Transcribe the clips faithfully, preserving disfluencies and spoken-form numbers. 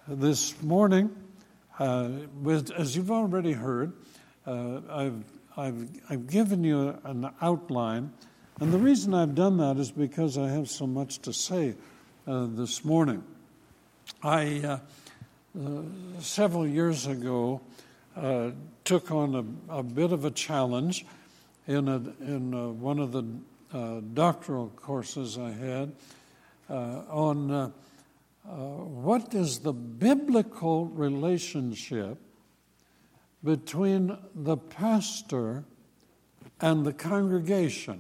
This morning, uh, with, as you've already heard, uh, I've, I've, I've given you an outline, and the reason I've done that is because I have so much to say uh, this morning. I, uh, uh, several years ago, uh, took on a, a bit of a challenge in, a, in a, one of the uh, doctoral courses I had uh, on uh, Uh, what is the biblical relationship between the pastor and the congregation?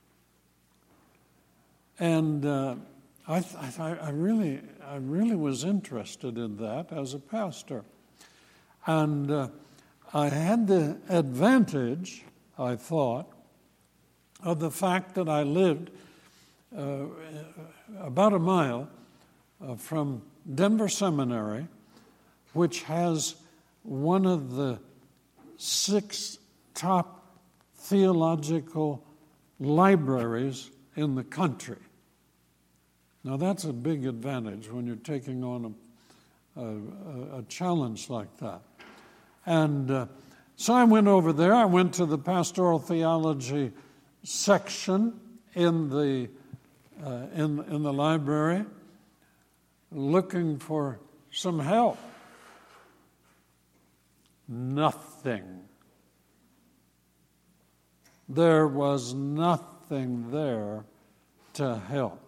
And uh, I, I, I really, I really was interested in that as a pastor, and uh, I had the advantage, I thought, of the fact that I lived uh, about a mile Uh, from Denver Seminary, which has one of the six top theological libraries in the country. Now that's a big advantage when you're taking on a, a, a challenge like that. And uh, so I went over there. I went to the pastoral theology section in the uh, in in the library, looking for some help. Nothing. There was nothing there to help.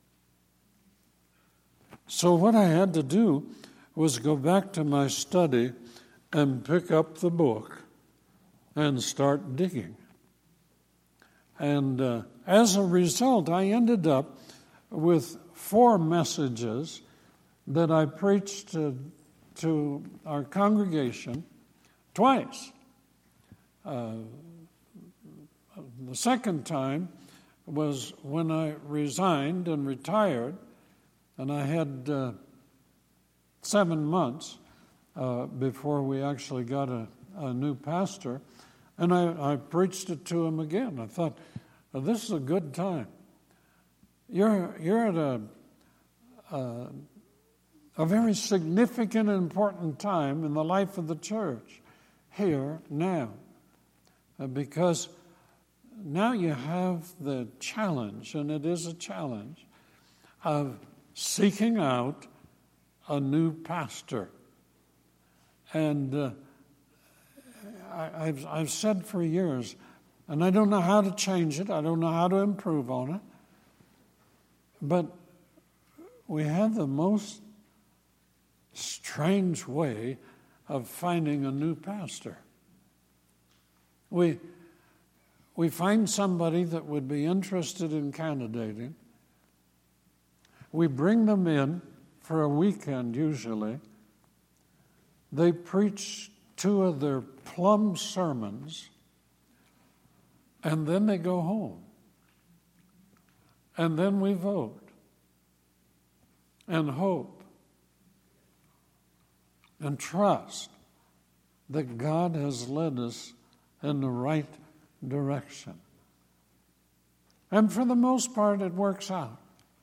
So what I had to do was go back to my study and pick up the book and start digging. And uh, as a result, I ended up with four messages that I preached to, to our congregation twice. Uh, the second time was when I resigned and retired, and I had uh, seven months uh, before we actually got a, a new pastor, and I, I preached it to him again. I thought, oh, this is a good time. You're, you're at a... Uh, A very significant and important time in the life of the church, here, now. Uh, because now you have the challenge, and it is a challenge, of seeking out a new pastor. And uh, I, I've, I've said for years, and I don't know how to change it, I don't know how to improve on it, but we have the most strange way of finding a new pastor. We we find somebody that would be interested in candidating. We bring them in for a weekend usually. They preach two of their plum sermons, and then they go home. And then we vote and hope and trust that God has led us in the right direction. And for the most part, it works out.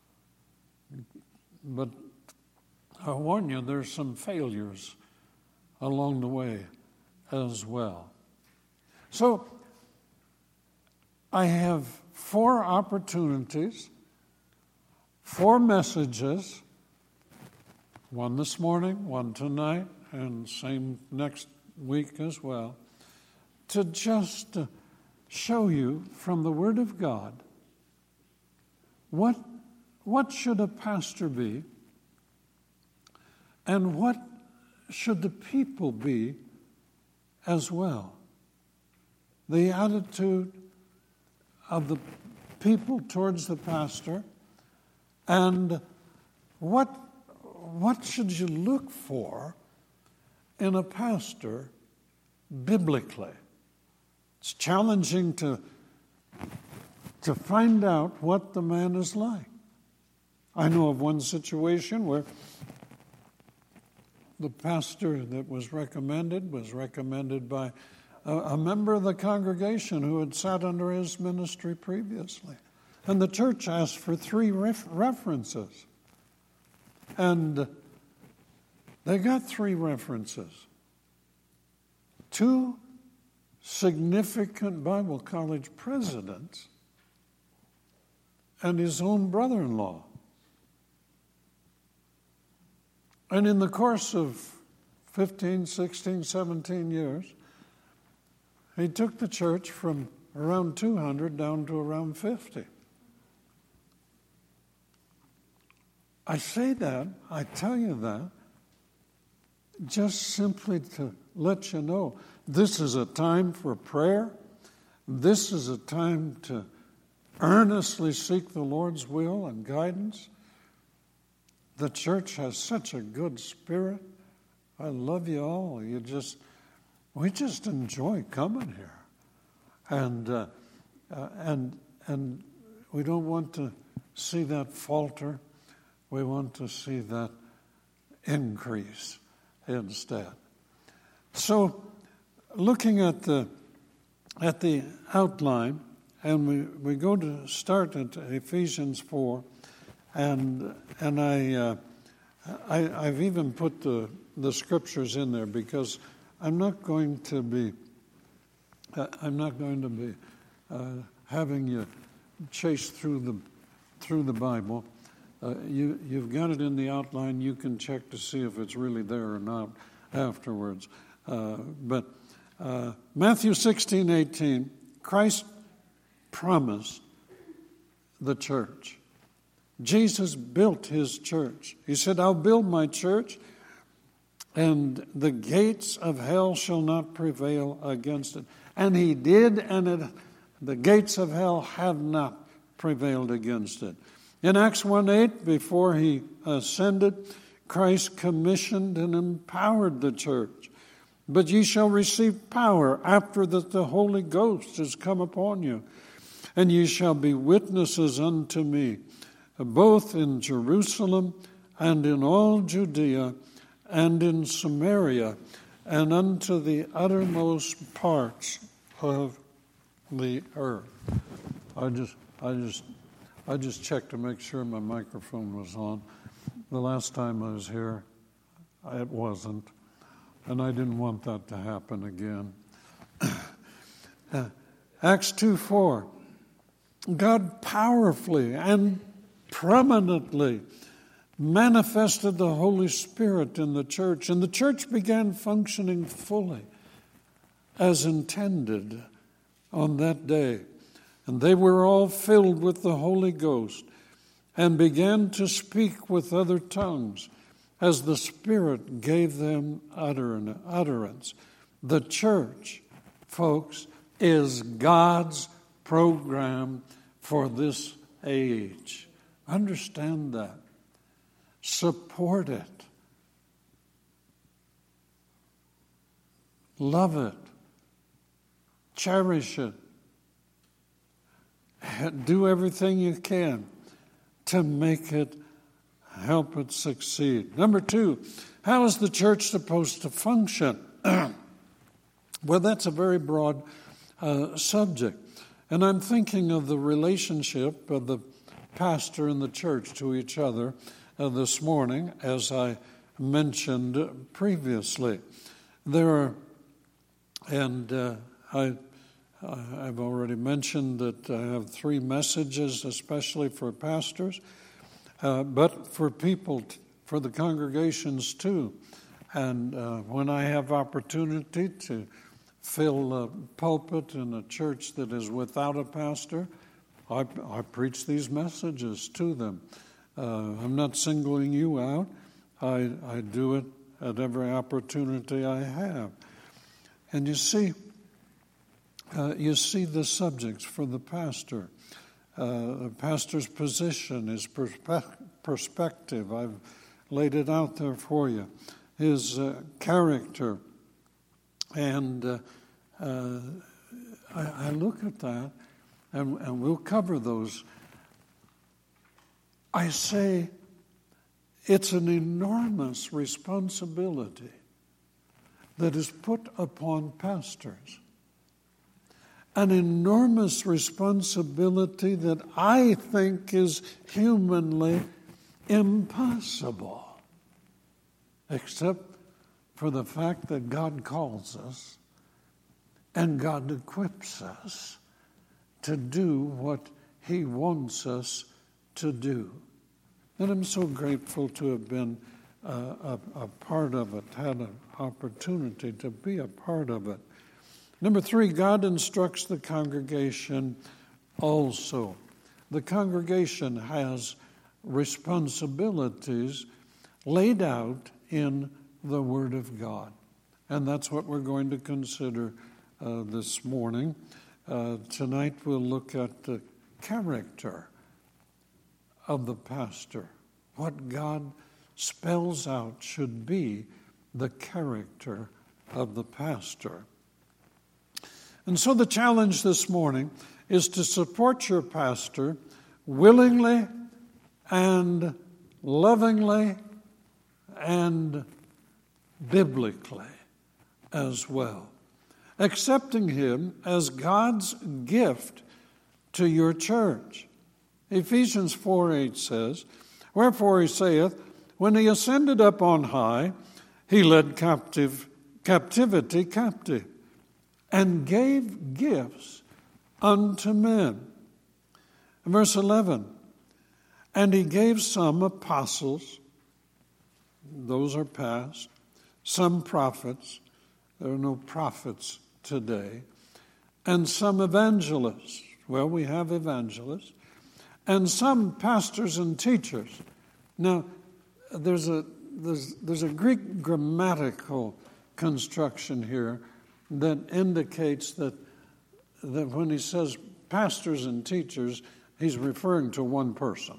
But I warn you, there's some failures along the way as well. So I have four opportunities, four messages, one this morning, one tonight, and same next week as well, to just uh, show you from the Word of God what, what should a pastor be and what should the people be as well. The attitude of the people towards the pastor, and what What should you look for in a pastor biblically? It's challenging to, to find out what the man is like. I know of one situation where the pastor that was recommended was recommended by a, a member of the congregation who had sat under his ministry previously. And the church asked for three ref- references. And They got three references. Two significant Bible college presidents and his own brother-in-law. And in the course of fifteen, sixteen, seventeen years, he took the church from around two hundred down to around fifty. I say that, I tell you that, just simply to let you know this is a time for prayer. This is a time to earnestly seek the Lord's will and guidance. The church has such a good spirit. I love you all. You just, we just enjoy coming here, and uh, uh, and and we don't want to see that falter. We want to see that increase instead. So, looking at the at the outline, and we, we go to start at Ephesians four, and and I, uh, I I've even put the the scriptures in there because I'm not going to be uh, I'm not going to be uh, having you chase through the through the Bible. Uh, you, you've got it in the outline. You can check to see if it's really there or not afterwards. Uh, but uh, Matthew sixteen eighteen, Christ promised the church. Jesus built his church. He said, I'll build my church, and the gates of hell shall not prevail against it. And he did, and it, the gates of hell have not prevailed against it. In Acts one eight, before he ascended, Christ commissioned and empowered the church. But ye shall receive power after that the Holy Ghost is come upon you. And ye shall be witnesses unto me, both in Jerusalem and in all Judea and in Samaria and unto the uttermost parts of the earth. I just, I just... I just checked to make sure my microphone was on. The last time I was here, it wasn't, and I didn't want that to happen again. uh, Acts two four, God powerfully and prominently manifested the Holy Spirit in the church, and the church began functioning fully as intended on that day. And they were all filled with the Holy Ghost and began to speak with other tongues as the Spirit gave them utterance. The church, folks, is God's program for this age. Understand that. Support it. Love it. Cherish it. Do everything you can to make it, help it succeed. Number two, how is the church supposed to function? Well, that's a very broad uh, subject. And I'm thinking of the relationship of the pastor and the church to each other uh, this morning, as I mentioned previously. There are, and uh, I... I've already mentioned that I have three messages, especially for pastors, uh, but for people, t- for the congregations too. And uh, when I have opportunity to fill a pulpit in a church that is without a pastor, I, I preach these messages to them. Uh, I'm not singling you out. I, I do it at every opportunity I have. And you see, Uh, you see the subjects for the pastor. Uh, the pastor's position, his perspe- perspective. I've laid it out there for you. His uh, character. And uh, uh, I, I look at that, and, and we'll cover those. I say it's an enormous responsibility that is put upon pastors. An enormous responsibility that I think is humanly impossible. except for the fact that God calls us and God equips us to do what He wants us to do. And I'm so grateful to have been uh, a, a part of it, had an opportunity to be a part of it. Number three, God instructs the congregation also. The congregation has responsibilities laid out in the Word of God. And that's what we're going to consider uh, this morning. Uh, tonight we'll look at the character of the pastor. What God spells out should be the character of the pastor. And so the challenge this morning is to support your pastor willingly and lovingly and biblically as well, accepting him as God's gift to your church. Ephesians four eight says, "Wherefore he saith, when he ascended up on high, he led captive captivity captive, and gave gifts unto men." Verse eleven, "And he gave some apostles," those are past, "some prophets," there are no prophets today, "and some evangelists," well, we have evangelists, "and some pastors and teachers." Now, there's a there's there's a Greek grammatical construction here that indicates that that when he says pastors and teachers, he's referring to one person.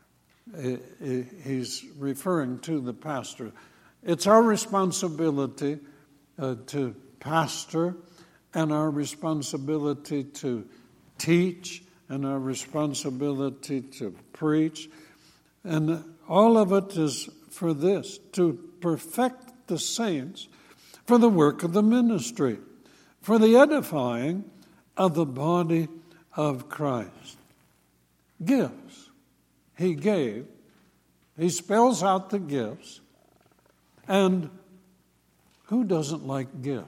He's referring to the pastor. It's our responsibility uh, to pastor, and our responsibility to teach, and our responsibility to preach. And all of it is for this, to perfect the saints for the work of the ministry, for the edifying of the body of Christ. Gifts. He gave. He spells out the gifts. And who doesn't like gifts?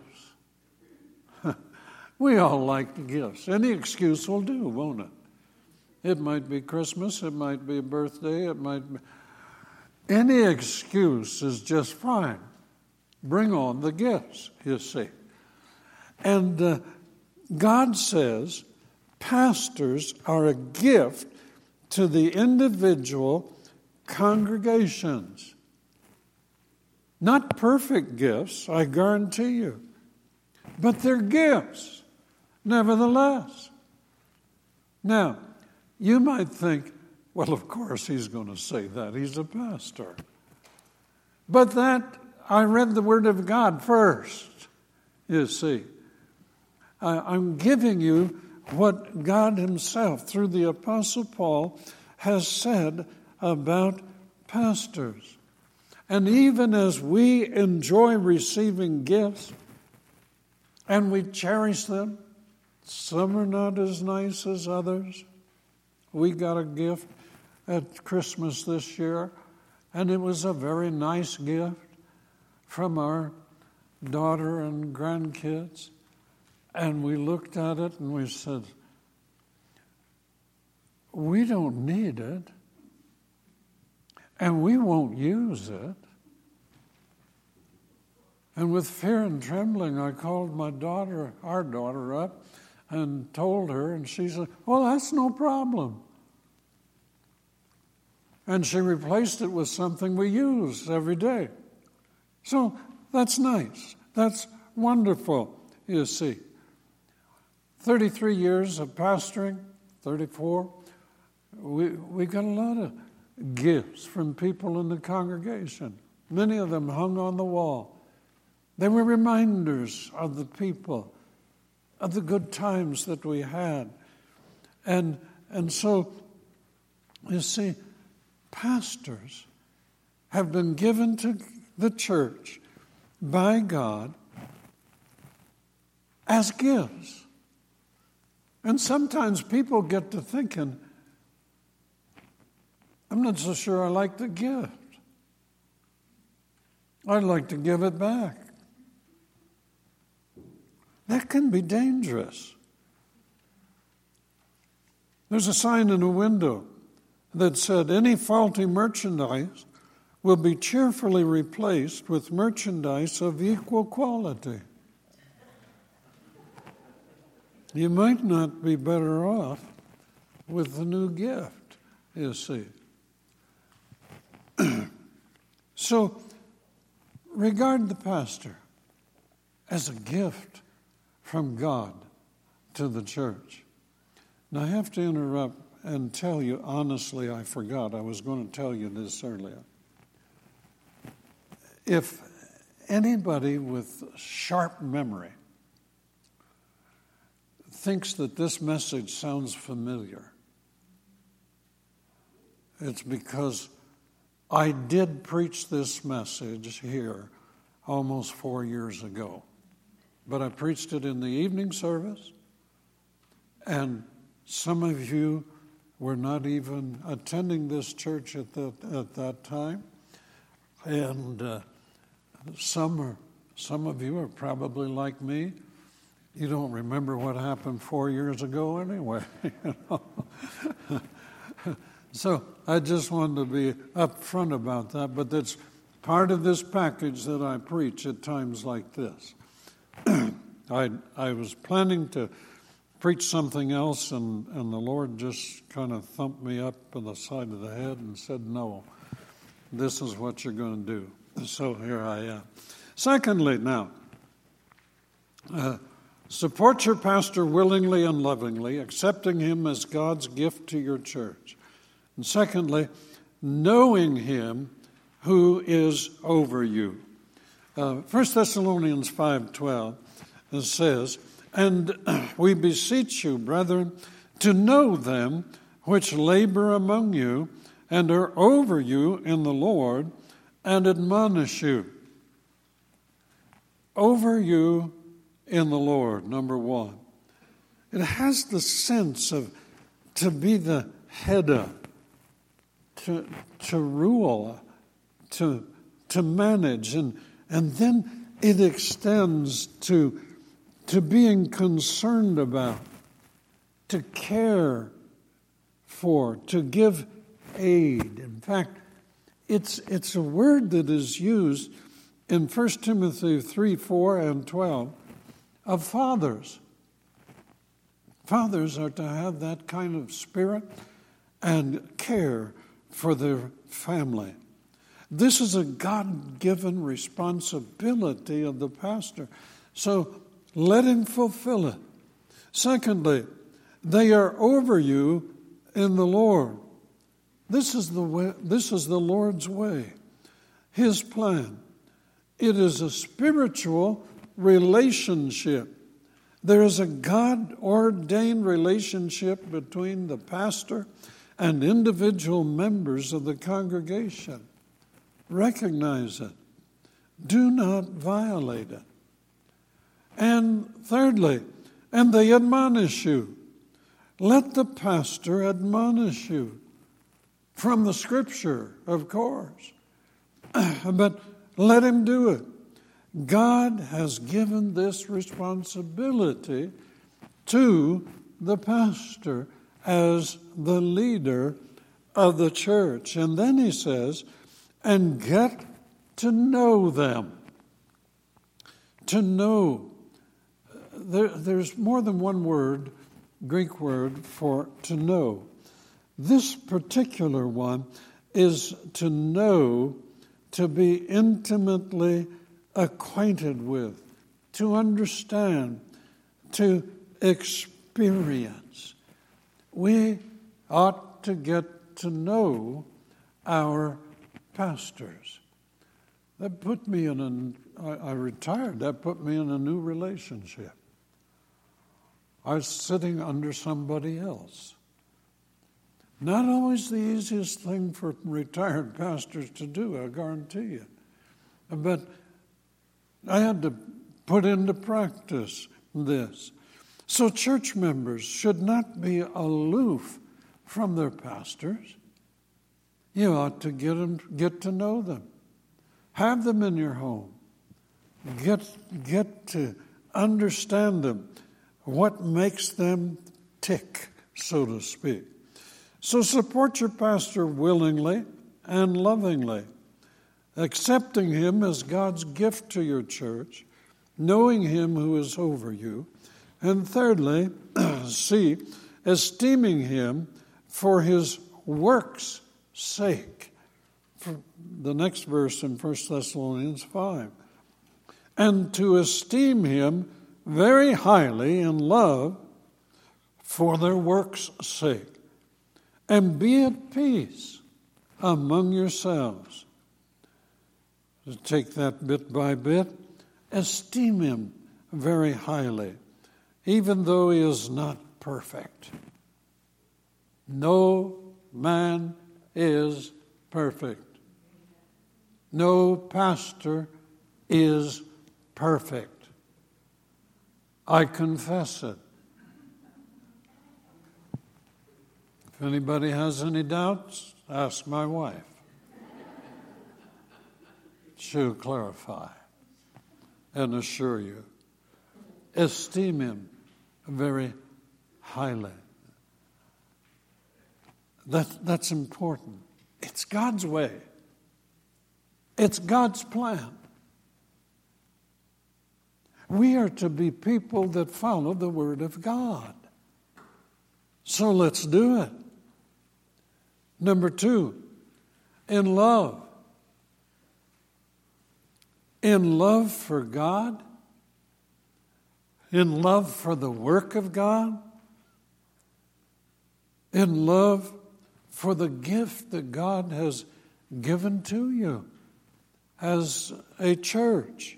We all like gifts. Any excuse will do, won't it? It might be Christmas, it might be a birthday, it might be... Any excuse is just fine. Bring on the gifts, you see. And uh, God says pastors are a gift to the individual congregations. Not perfect gifts, I guarantee you, but they're gifts, nevertheless. Now, you might think, well, of course he's going to say that. He's a pastor. But that, I read the Word of God first, you see. I, I'm giving you what God himself, through the Apostle Paul, has said about pastors. And even as we enjoy receiving gifts, and we cherish them, some are not as nice as others. We got a gift at Christmas this year, and it was a very nice gift from our daughter and grandkids. And we looked at it and we said, we don't need it, and we won't use it. And with fear and trembling, I called my daughter, our daughter, up and told her, and she said, well, that's no problem. And she replaced it with something we use every day. So that's nice. That's wonderful, you see. thirty-three years of pastoring, thirty-four, we, we got a lot of gifts from people in the congregation. Many of them hung on the wall. They were reminders of the people, of the good times that we had. And, and so, you see, pastors have been given to the church by God as gifts. And sometimes people get to thinking, I'm not so sure I like the gift. I'd like to give it back. That can be dangerous. There's a sign in a window that said, any faulty merchandise will be cheerfully replaced with merchandise of equal quality. You might not be better off with the new gift, you see. So, regard the pastor as a gift from God to the church. Now, I have to interrupt and tell you, honestly, I forgot. I was going to tell you this earlier. If anybody with sharp memory thinks that this message sounds familiar, it's because I did preach this message here almost four years ago. But I preached it in the evening service, and some of you were not even attending this church at that, at that time. And uh, some are, some of you are probably like me. You don't remember what happened four years ago anyway. You know? So I just wanted to be upfront about that, but that's part of this package that I preach at times like this. I I was planning to preach something else, and, and the Lord just kind of thumped me up on the side of the head and said, no, this is what you're going to do. So here I am. Secondly, now, uh, support your pastor willingly and lovingly, accepting him as God's gift to your church. And secondly, knowing him who is over you. Uh, First Thessalonians five twelve says, and we beseech you, brethren, to know them which labor among you and are over you in the Lord and admonish you. Over you in the Lord, number one. It has the sense of to be the head of, to, to rule, to, to manage, and, and then it extends to to being concerned about, to care for, to give aid. In fact, it's it's a word that is used in First Timothy three, four, and twelve of fathers. Fathers are to have that kind of spirit and care for their family. This is a God-given responsibility of the pastor. So let him fulfill it. Secondly, they are over you in the Lord. This is the way, this is the Lord's way, his plan. It is a spiritual relationship. There is a God-ordained relationship between the pastor and individual members of the congregation. Recognize it. Do not violate it. And thirdly, and they admonish you. Let the pastor admonish you. From the scripture, of course. But let him do it. God has given this responsibility to the pastor as the leader of the church. And then he says, and get to know them. To know. There, there's more than one word, Greek word, for to know. This particular one is to know, to be intimately acquainted with, to understand, to experience. We ought to get to know our pastors. That put me in a, I, I retired, that put me in a new relationship. I was sitting under somebody else. Not always the easiest thing for retired pastors to do, I guarantee you. But I had to put into practice this. So church members should not be aloof from their pastors. You ought to get them, get to know them. Have them in your home. Get, get to understand them, what makes them tick, so to speak. So support your pastor willingly and lovingly, accepting him as God's gift to your church, knowing him who is over you, and thirdly, C, esteeming him for his work's sake. For the next verse in First Thessalonians five. And to esteem him very highly in love for their work's sake. And be at peace among yourselves. Take that bit by bit. Esteem him very highly, even though he is not perfect. No man is perfect. No pastor is perfect. I confess it. If anybody has any doubts, ask my wife. She'll clarify and assure you. Esteem him very highly. That, that's important. It's God's way. It's God's plan. We are to be people that follow the Word of God. So let's do it. Number two, in love. In love for God, in love for the work of God, in love for the gift that God has given to you as a church.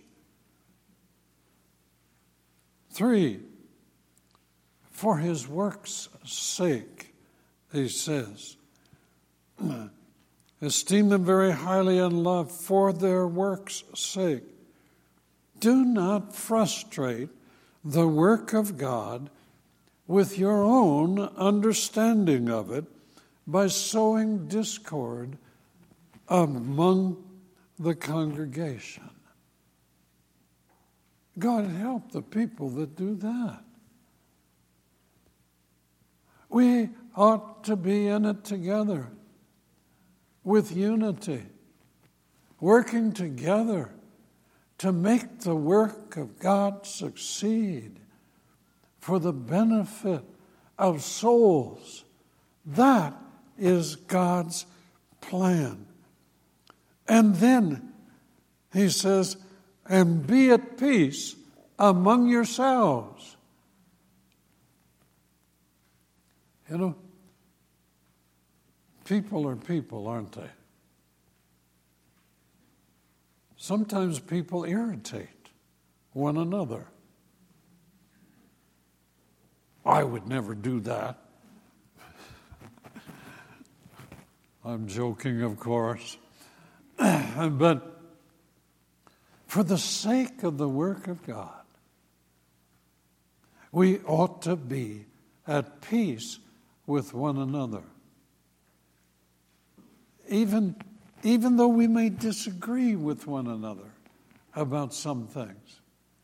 Three, for his work's sake, he says. Esteem them very highly in love for their work's sake. Do not frustrate the work of God with your own understanding of it by sowing discord among the congregation. God help the people that do that. We ought to be in it together with unity, working together to make the work of God succeed for the benefit of souls. That is God's plan. And then he says, and be at peace among yourselves. You know, people are people, aren't they? Sometimes people irritate one another. I would never do that. I'm joking, of course. But for the sake of the work of God, we ought to be at peace with one another. Even, even though we may disagree with one another about some things.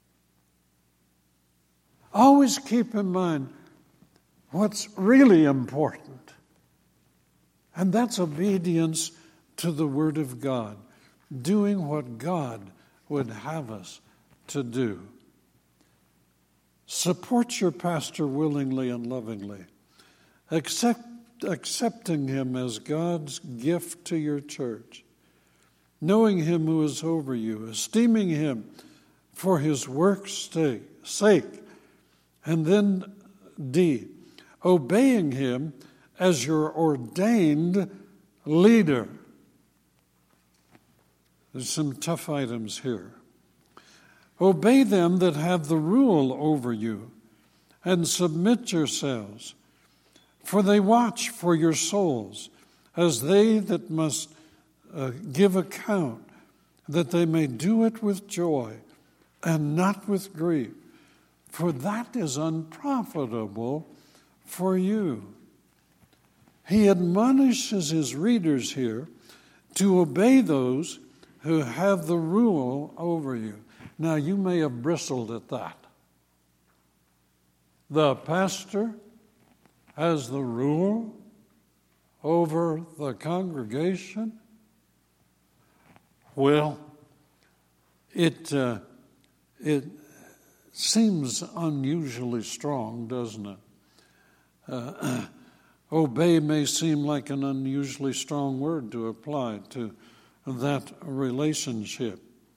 Always keep in mind what's really important. And that's obedience to the Word of God. Doing what God would have us to do. Support your pastor willingly and lovingly. Accept, accepting him as God's gift to your church. Knowing him who is over you. Esteeming him for his work's sake. And then D, obeying him as your ordained leader. There's some tough items here. Obey them that have the rule over you, and submit yourselves, for they watch for your souls, as they that must uh, give account, that they may do it with joy, and not with grief, for that is unprofitable for you. He admonishes his readers here to obey those who have the rule over you. Now, you may have bristled at that. The pastor has the rule over the congregation? Well, it uh, it seems unusually strong, doesn't it? Uh, obey may seem like an unusually strong word to apply to that relationship.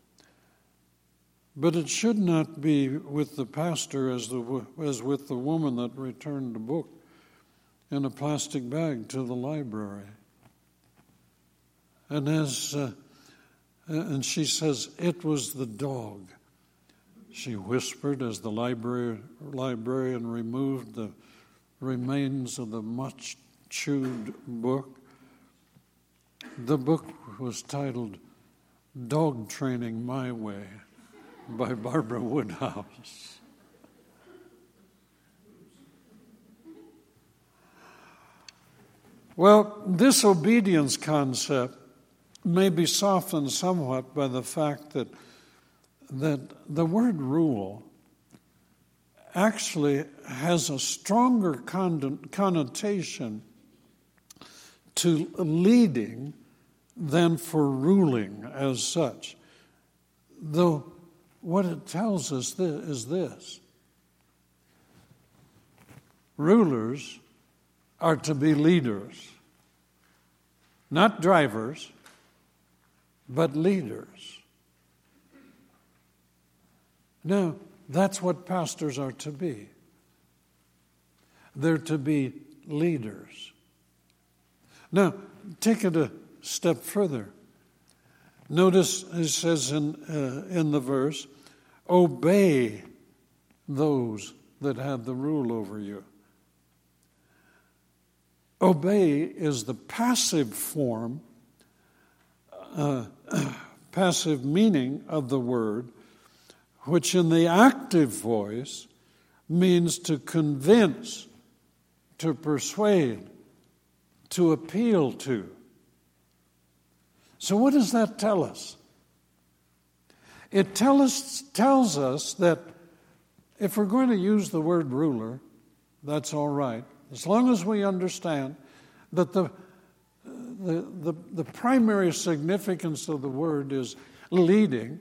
But it should not be with the pastor as the as with the woman that returned the book in a plastic bag to the library. And as uh, and she says, it was the dog. She whispered as the library, librarian removed the remains of the much chewed book. The book was titled Dog Training My Way by Barbara Woodhouse. Well, this obedience concept may be softened somewhat by the fact that that the word rule actually has a stronger connotation to leading than for ruling as such. Though what it tells us is this: rulers are to be leaders, not drivers, but leaders. Now, that's what pastors are to be. They're to be leaders. Now, take it a step further. Notice it says in uh, in the verse, obey those that have the rule over you. Obey is the passive form, uh, passive meaning of the word, which in the active voice means to convince, to persuade, to appeal to. So what does that tell us? It tell us, tells us that if we're going to use the word ruler, that's all right, as long as we understand that the, the, the, the primary significance of the word is leading.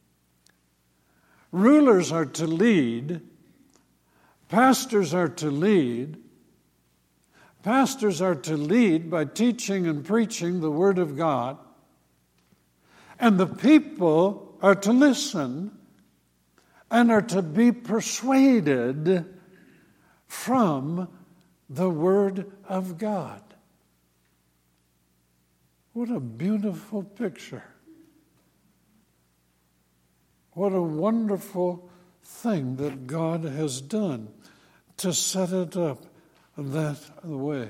Rulers are to lead. Pastors are to lead. Pastors are to lead by teaching and preaching the Word of God. And the people are to listen and are to be persuaded from the Word of God. What a beautiful picture. What a wonderful thing that God has done to set it up that way.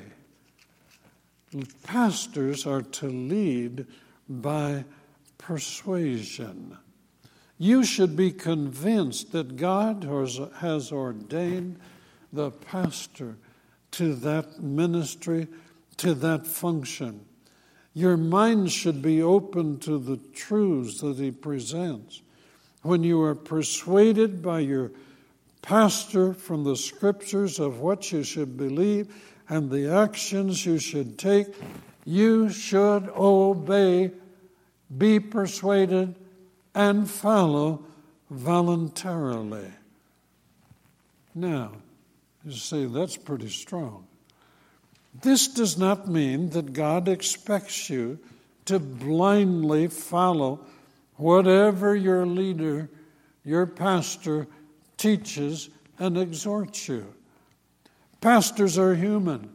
Pastors are to lead by persuasion. You should be convinced that God has ordained the pastor to that ministry, to that function. Your mind should be open to the truths that he presents. When you are persuaded by your pastor from the scriptures of what you should believe and the actions you should take, you should obey, be persuaded, and follow voluntarily. Now, you say, that's pretty strong. This does not mean that God expects you to blindly follow whatever your leader, your pastor, teaches and exhorts you. Pastors are human.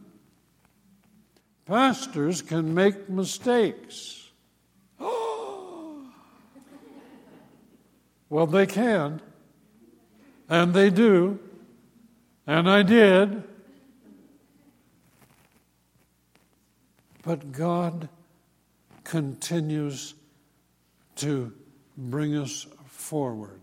Pastors can make mistakes. Well, they can, and they do, and I did. But God continues to bring us forward.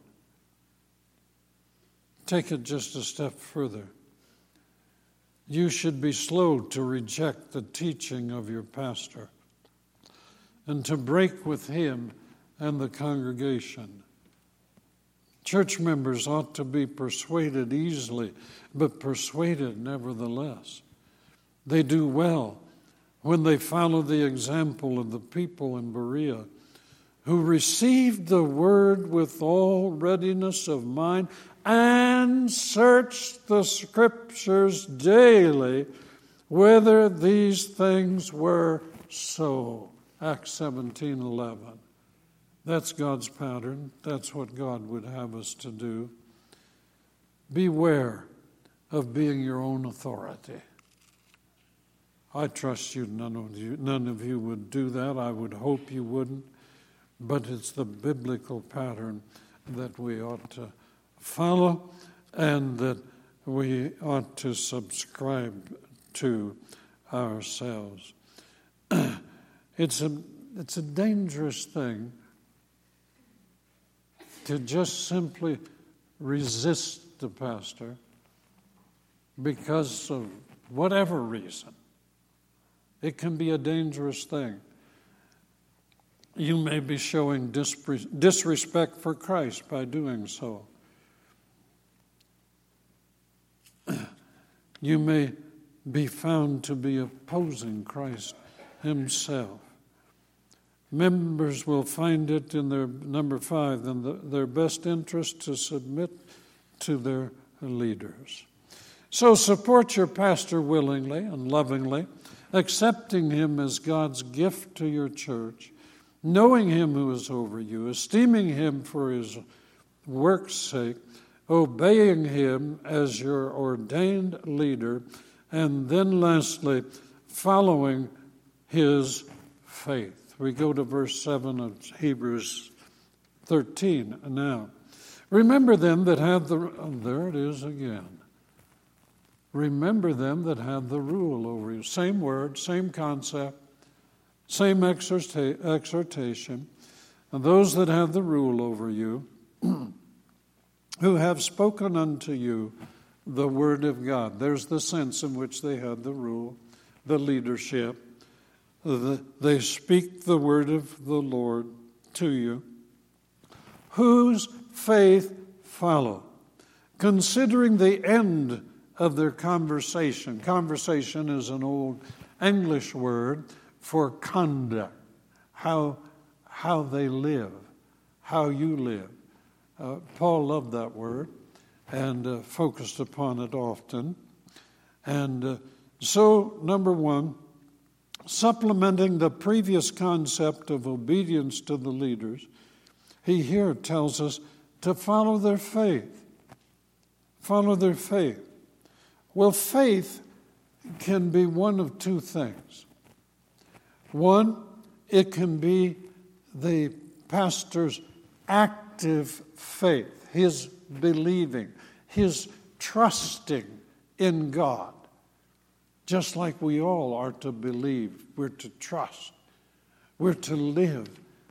Take it just a step further. You should be slow to reject the teaching of your pastor and to break with him and the congregation. Church members ought to be persuaded easily, but persuaded nevertheless. They do well when they follow the example of the people in Berea, who received the word with all readiness of mind and searched the Scriptures daily whether these things were so. Acts seventeen eleven. That's God's pattern. That's what God would have us to do. Beware of being your own authority. I trust you none of you, none of you would do that. I would hope you wouldn't. But it's the biblical pattern that we ought to follow and that we ought to subscribe to ourselves. It's a, it's a dangerous thing to just simply resist the pastor because of whatever reason. It can be a dangerous thing. You may be showing disrespect for Christ by doing so. You may be found to be opposing Christ himself. Members will find it in their, number five, in the, their best interest to submit to their leaders. So support your pastor willingly and lovingly, accepting him as God's gift to your church, knowing him who is over you, esteeming him for his work's sake, obeying him as your ordained leader, and then lastly, following his faith. We go to verse seven of Hebrews thirteen now. Remember them that have the... Oh, there it is again. Remember them that have the rule over you. Same word, same concept, same exhorta- exhortation. And those that have the rule over you, who have spoken unto you the word of God. There's the sense in which they had the rule, the leadership. The, they speak the word of the Lord to you, whose faith follow, considering the end of their conversation. Conversation is an old English word for conduct, how, how they live, how you live. Uh, Paul loved that word and uh, focused upon it often. And uh, so, number one, supplementing the previous concept of obedience to the leaders, he here tells us to follow their faith. Follow their faith. Well, faith can be one of two things. One, it can be the pastor's active faith, his believing, his trusting in God. Just like we all are to believe, we're to trust, we're to live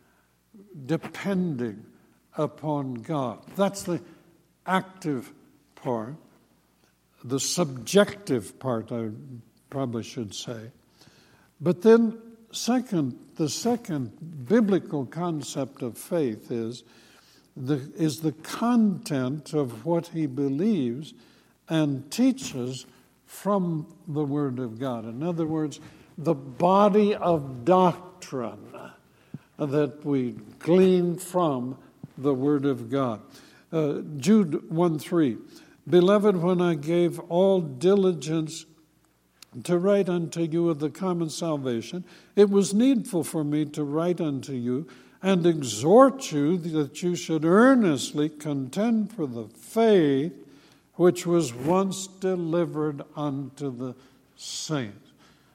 depending upon God. That's the active part. The subjective part, I probably should say. But then, second, the second biblical concept of faith is the, is the content of what he believes and teaches from the Word of God. In other words, the body of doctrine that we glean from the Word of God. Uh, Jude one three, Beloved, when I gave all diligence to write unto you of the common salvation, it was needful for me to write unto you and exhort you that you should earnestly contend for the faith which was once delivered unto the saints.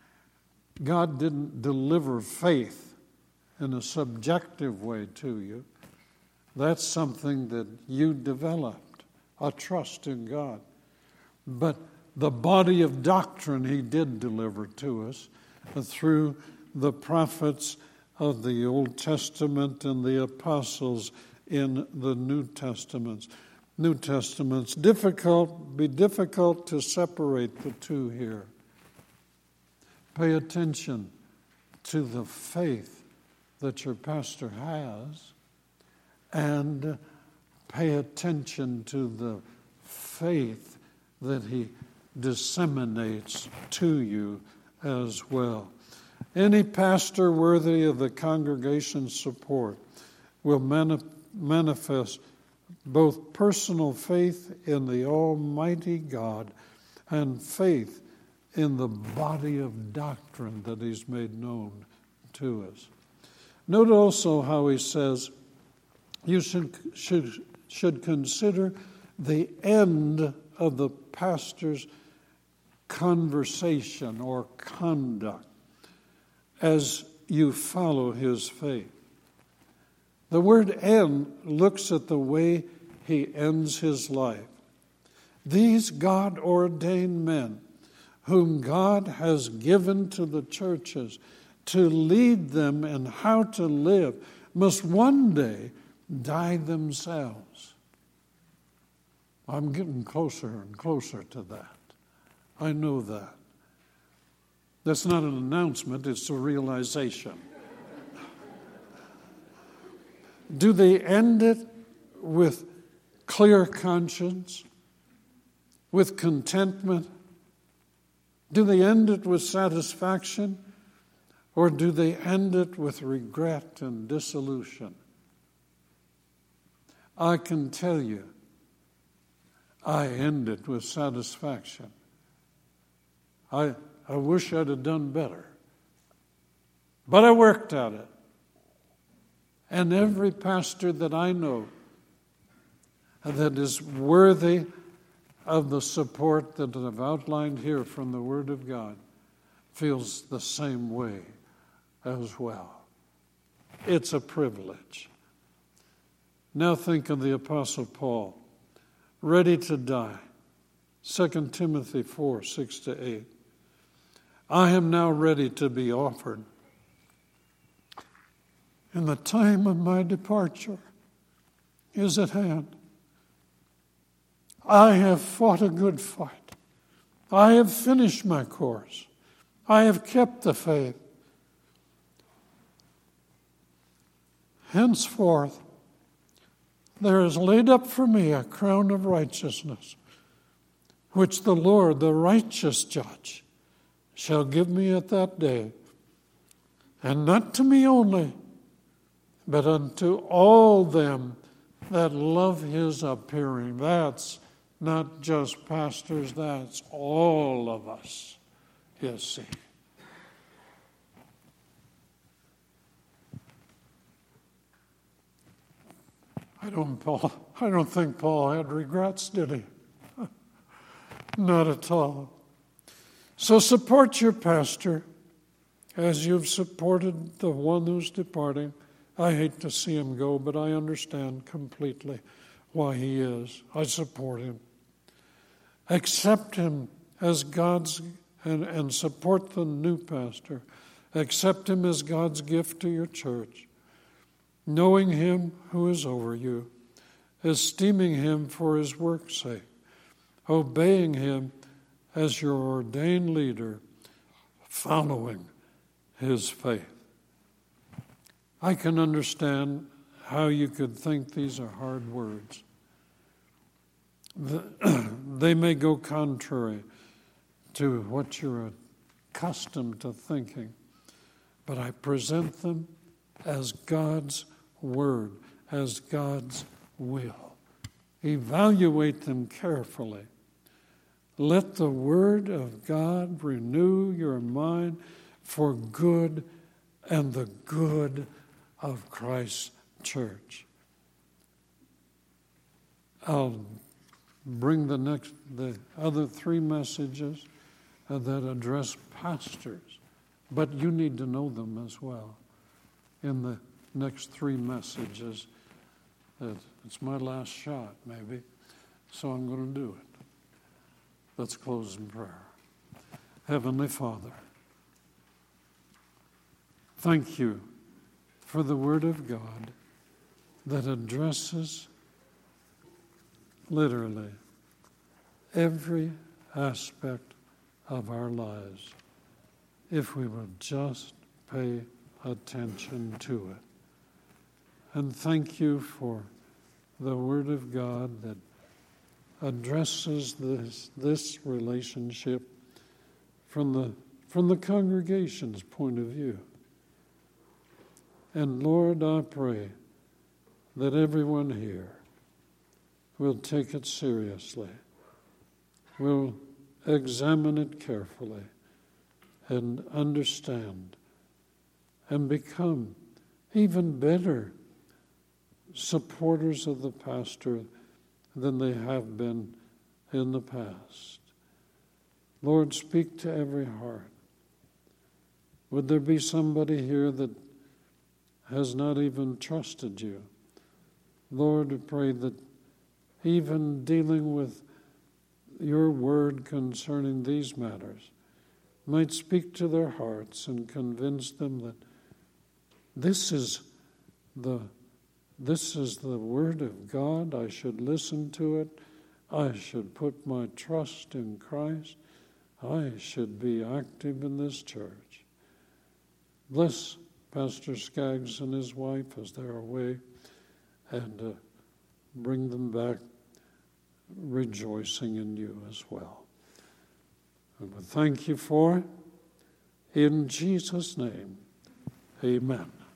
God didn't deliver faith in a subjective way to you. That's something that you developed, a trust in God. But the body of doctrine he did deliver to us through the prophets of the Old Testament and the apostles in the New Testaments. New Testaments, difficult, be difficult to separate the two here. Pay attention to the faith that your pastor has and pay attention to the faith that he disseminates to you as well. Any pastor worthy of the congregation's support will mani- manifest both personal faith in the Almighty God and faith in the body of doctrine that he's made known to us. Note also how he says, you should, should, should consider the end of the pastor's conversation or conduct as you follow his faith. The word end looks at the way he ends his life. These God-ordained men whom God has given to the churches to lead them in how to live must one day die themselves. I'm getting closer and closer to that. I know that. That's not an announcement, it's a realization. Do they end it with clear conscience, with contentment? Do they end it with satisfaction? Or do they end it with regret and dissolution? I can tell you, I end it with satisfaction. I, I wish I'd have done better. But I worked at it. And every pastor that I know that is worthy of the support that I've outlined here from the Word of God feels the same way as well. It's a privilege. Now think of the Apostle Paul, ready to die. Second Timothy four, six to eight. I am now ready to be offered, and the time of my departure is at hand. I have fought a good fight. I have finished my course. I have kept the faith. Henceforth, there is laid up for me a crown of righteousness, which the Lord, the righteous judge, shall give me at that day, and not to me only, but unto all them that love his appearing. That's not just pastors, that's all of us, you see. I don't, Paul, I don't think Paul had regrets, did he? Not at all. So support your pastor as you've supported the one who's departing. I hate to see him go, but I understand completely why he is. I support him. Accept him as God's, and, and support the new pastor. Accept him as God's gift to your church. Knowing him who is over you, esteeming him for his work's sake, obeying him as your ordained leader, following his faith. I can understand how you could think these are hard words. They may go contrary to what you're accustomed to thinking, but I present them as God's word, as God's will. Evaluate them carefully. Let the word of God renew your mind for good and the good of Christ's church. I'll bring the next, the other three messages uh, that address pastors, but you need to know them as well. In the next three messages, uh, it's my last shot, maybe, so I'm going to do it. Let's close in prayer. Heavenly Father, thank you for the Word of God that addresses literally every aspect of our lives if we will just pay attention to it. And thank you for the Word of God that addresses this, this relationship from the, from the congregation's point of view. And Lord, I pray that everyone here will take it seriously, will examine it carefully, and understand and become even better supporters of the pastor than they have been in the past. Lord, speak to every heart. Would there be somebody here that has not even trusted you? Lord, I pray that even dealing with your word concerning these matters might speak to their hearts and convince them that this is the this is the word of God. I should listen to it. I should put my trust in Christ. I should be active in this church. Bless Pastor Skaggs and his wife as they're away, and uh, bring them back rejoicing in you as well. And we thank you for it. In Jesus' name, amen.